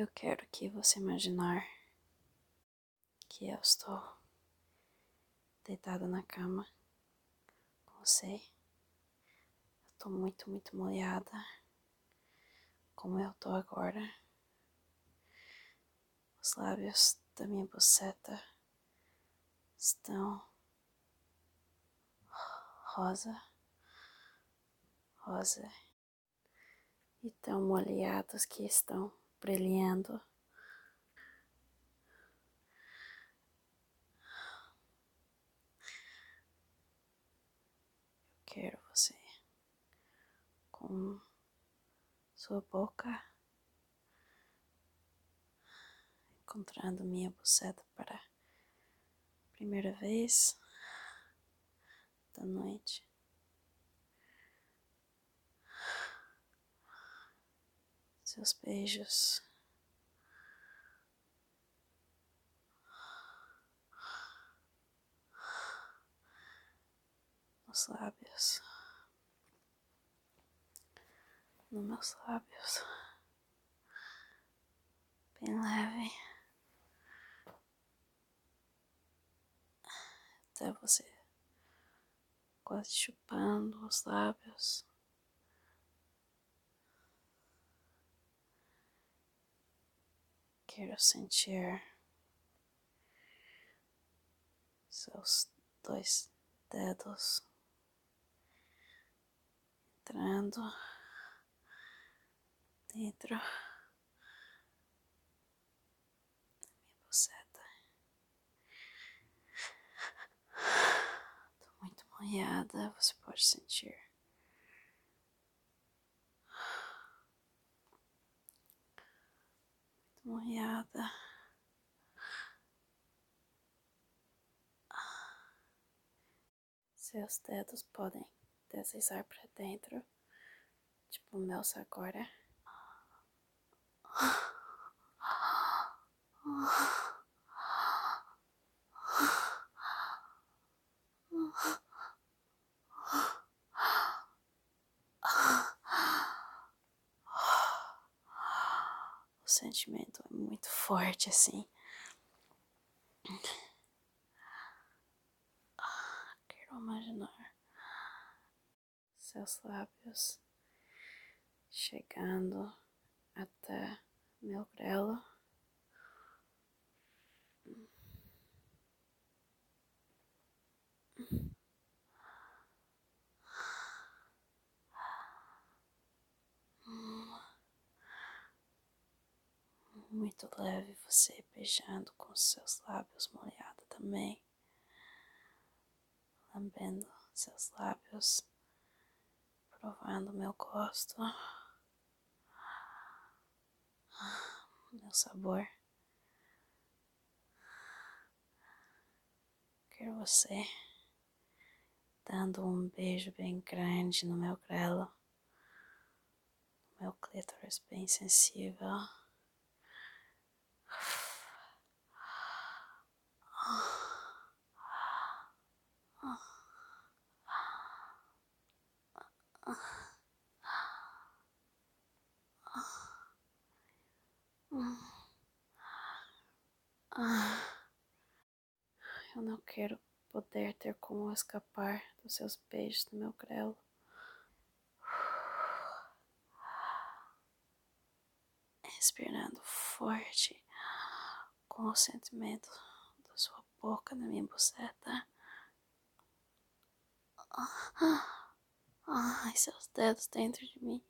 Eu quero que você imaginar que eu estou deitada na cama com você. Eu tô muito molhada, como eu tô agora. Os lábios da minha buceta estão rosa e tão molhados que estão brilhando. Quero você com sua boca encontrando minha buceta para a primeira vez da noite. Seus beijos nos lábios, nos meus lábios, bem leve, até você quase chupando os lábios. Quero sentir seus 2 dedos entrando dentro da minha buceta. Tô muito molhada, você pode sentir. Muito molhada. Seus dedos podem deslizar pra dentro, tipo o meu agora. O sentimento é muito forte assim. Quero imaginar seus lábios chegando até meu grelo. Muito leve, você beijando com seus lábios molhados também. Lambendo seus lábios, provando meu gosto, meu sabor. Quero você dando um beijo bem grande no meu grelo, no meu clítoris bem sensível. Eu não quero poder ter como escapar dos seus beijos no meu grelo. Respirando forte, com o sentimento da sua boca na minha buceta. Ai, seus dedos dentro de mim.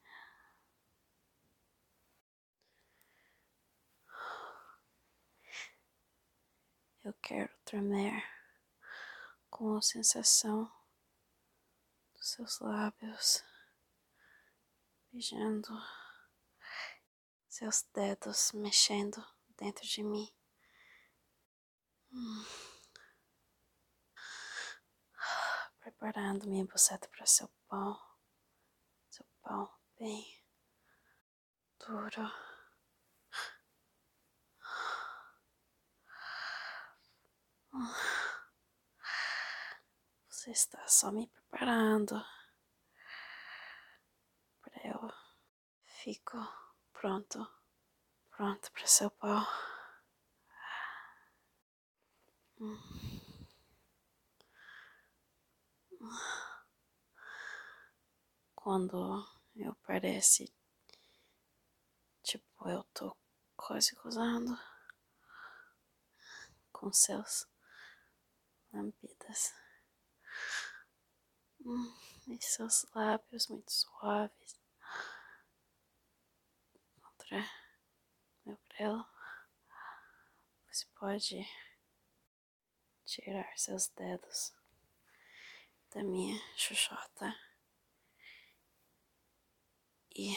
Eu quero tremer com a sensação dos seus lábios beijando, seus dedos mexendo dentro de mim. Preparando minha buceta para seu pau bem duro. Você está só me preparando para eu fico pronto pronta para seu pau. Quando eu parece, tipo, eu tô quase gozando com seus lambidas. E seus lábios muito suaves contra meu grelo. Você pode tirar seus dedos da minha xoxota e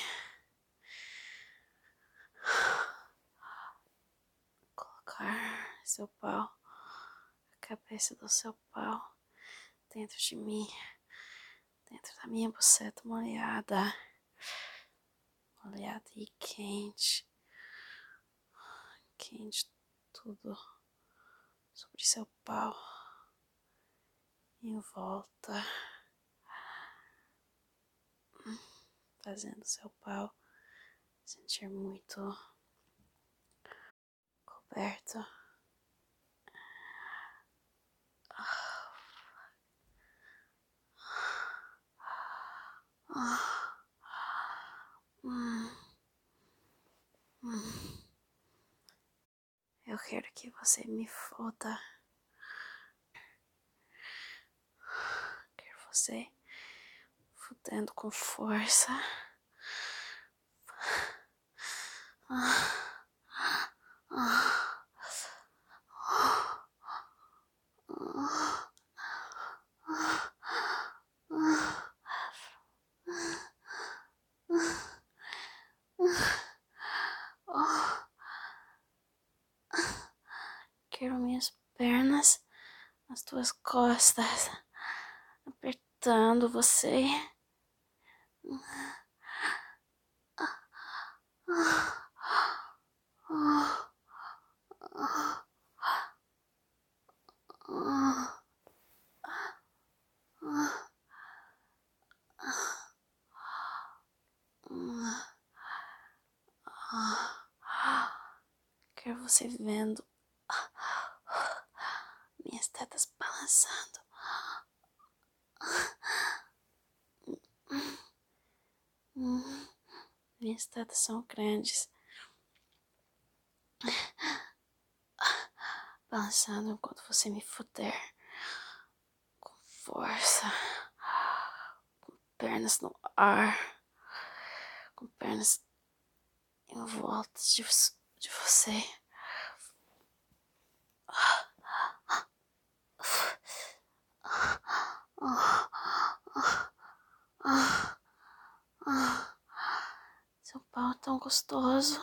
colocar seu pau, a cabeça do seu pau dentro de mim, dentro da minha buceta molhada e quente, tudo sobre seu pau, em volta, fazendo seu pau sentir muito coberto. Eu quero que você me foda. Quero você fudendo com força. Quero minhas pernas nas tuas costas, apertando você. Quero você vendo minhas tetas balançando. Minhas tetas são grandes, balançando enquanto você me fuder com força, com pernas no ar, com pernas em volta de você. Seu pau é tão gostoso.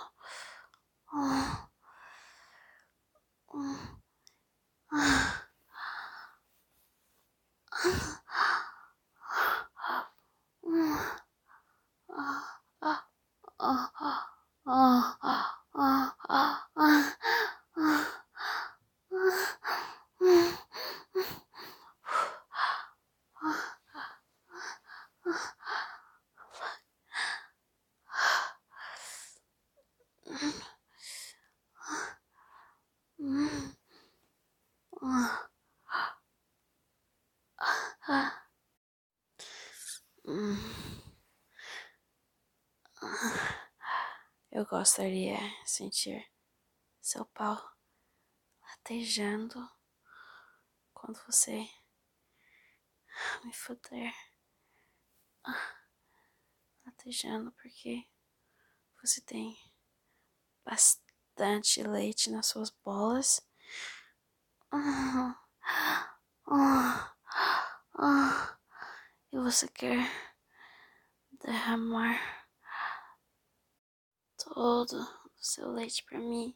Eu gostaria de sentir seu pau latejando quando você me fuder. Latejando porque você tem bastante leite nas suas bolas. E você quer derramar todo o seu leite pra mim.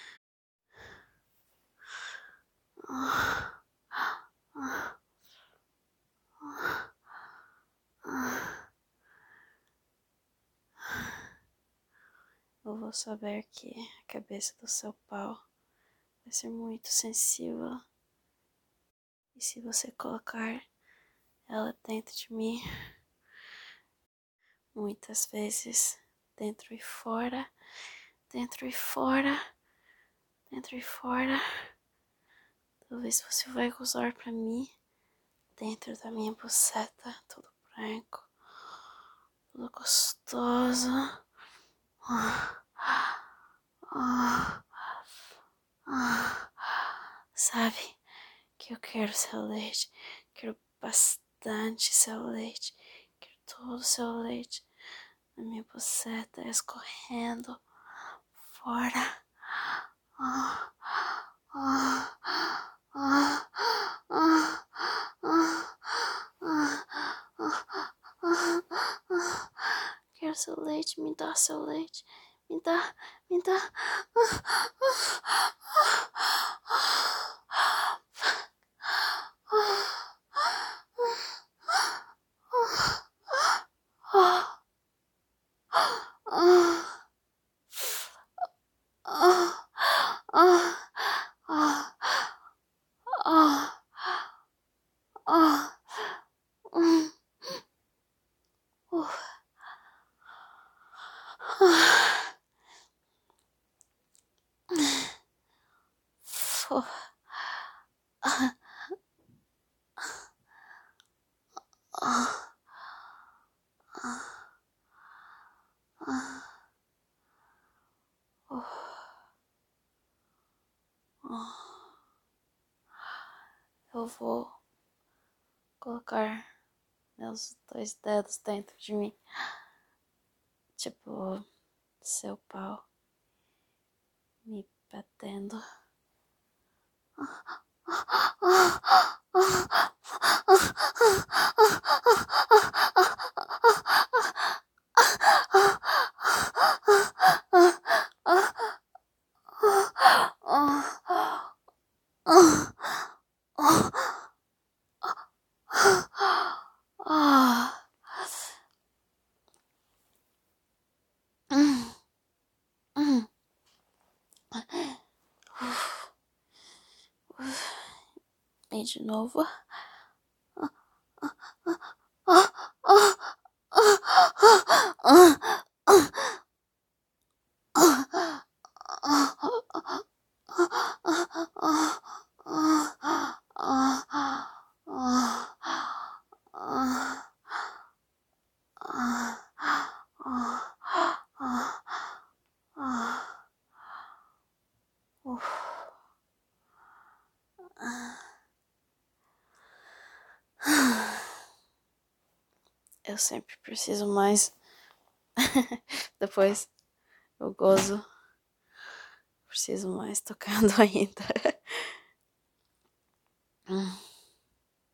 Eu vou saber que a cabeça do seu pau vai ser muito sensível. E se você colocar ela dentro de mim, muitas vezes, dentro e fora dentro e fora, dentro e fora. Talvez você vai gozar pra mim, dentro da minha buceta, tudo branco, tudo gostoso. Sabe que eu quero seu leite, quero bastante seu leite, quero todo seu leite na minha buceta escorrendo fora. Quero seu leite, me dá seu leite, me dá, me dá. Eu vou colocar meus 2 dedos dentro de mim, tipo seu pau me batendo. E de novo. Eu sempre preciso mais. Depois eu gozo. Preciso mais tocando ainda.